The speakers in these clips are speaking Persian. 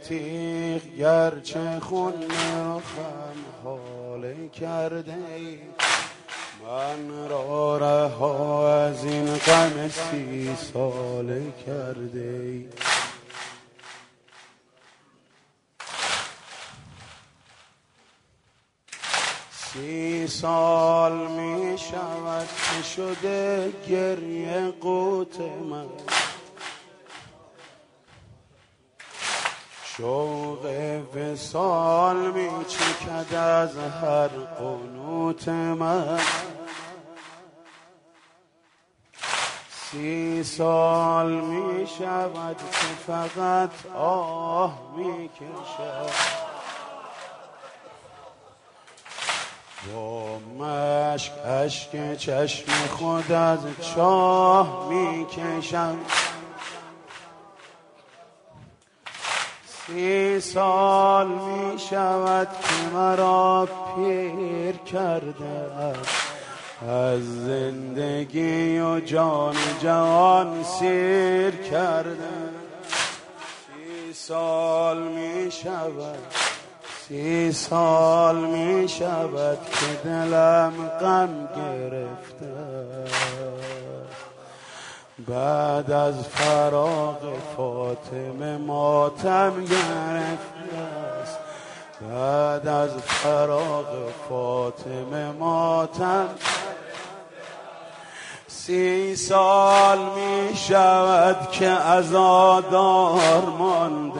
تیغ گرچه خون رخم حاله کرده ای، من را رها از این غم 30 ساله کرده ای. سی سال می شود که شده گریه قوت من، شوق وصال می چکد از هر قنوت من. 30 سال می شود که فقط آه می کشد، با مشک اشک چشم خود از چاه می کشم. 30 سال می شود که مرا پیر کرده از زندگی و جان جهان سیر کرده. 30 سال می شود 30 سال می شود که دلم غم گرفته، بعد از فراق فاطمه ماتم گرفته است، بعد از فراق فاطمه ماتم. 30 سال می شود که عزادار مانده،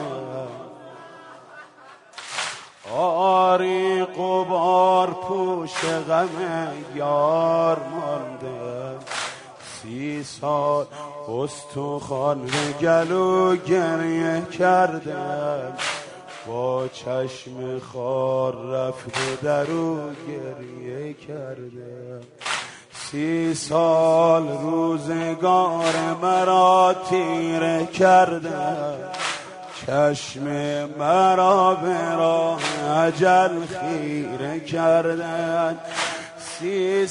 آری غبار پوش غم یار مانده. 30 سال استخوان به گلو گریه کردم، با چشم خار رفته در او گریه کردم. 30 سال روزگار مرا تیره کردم، چشم مرا به راه اجل خیره کردن. 30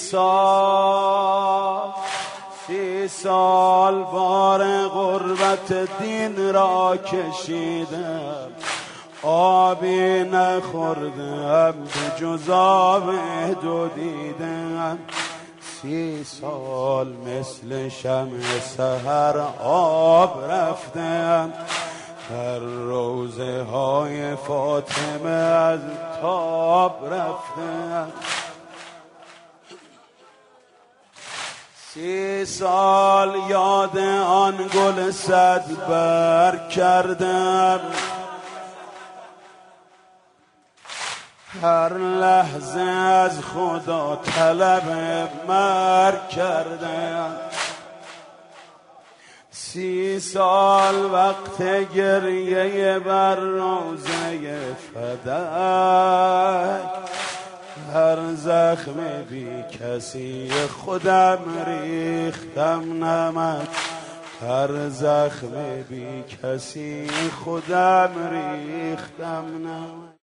سال بار غربت دین را کشیدم، آبی نخوردم به جز آب دو دیدم. 30 سال مثل شمع سحر آب رفتم، در روضه های فاطمه از تاب رفتم. 30 سال یاد آن گل صدبر کردم، هر لحظه از خدا طلب مرگ کردم. 30 سال وقت گریه بر روضه فدک، هر زخم بی کسی خودم ریختم نمک، هر زخم بی کسی خودم ریختم نمک.